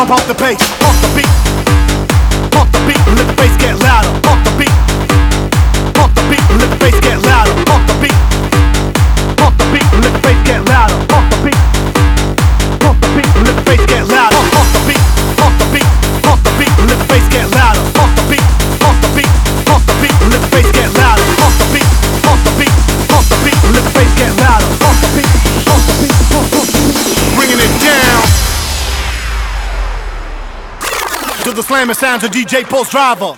pump the bass, pump the beat. Pump the beat and let the bass get louder. Pump the beat. Pump the beat and let the bass get louder. Pump the beat. Pump the beat and let the bass get louder. Pump the beat. Pump the beat and let the bass get louder. Pump the beat. Pump the beat. Pump the beat and let the bass get louder. Pump the beat. Pump the beat. Pump the beat and let the bass get louder. Pump the beat. Pump the beat. Pump the beat and let the bass get louder. Pump the beat. Pump the beat. Pump the beat. Bringing it down to the slamming sounds of DJ Pulse Driver.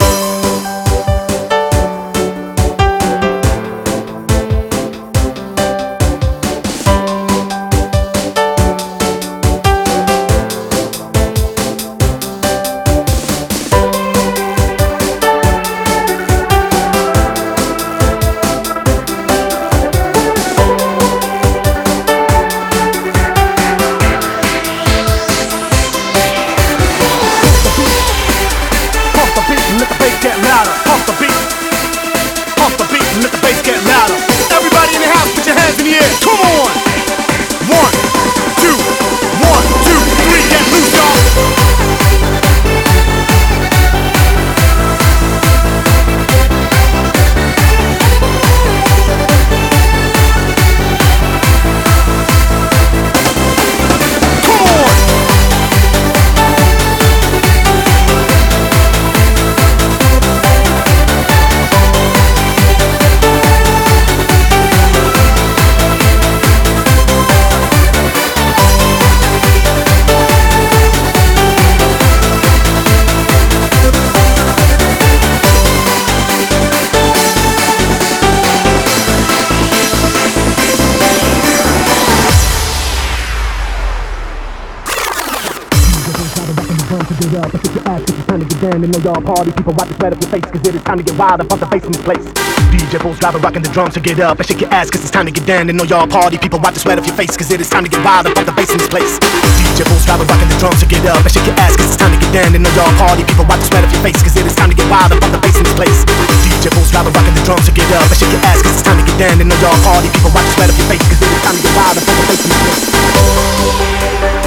And know y'all party people, wipe the sweat off your face, cause it is time to get wild and pump the bass in this place. DJ Pulse Driver rocking the drums, so get up and shake your ass, cause it's time to get down. And know y'all party people, wipe the sweat off your face, cause it is time to get wild and pump the bass in this place. DJ Pulse Driver rocking the drums, so get up and shake your ass, cause it's time to get down. And know y'all party people, wipe the sweat off your face, cause it is time to get wild and pump the bass in this place. DJ Pulse Driver rocking the drums, so get up and shake your ass, cause it's time to get down. And know y'all party people, wipe the sweat off your face, cause it is time to get wild and pump the bass in this place.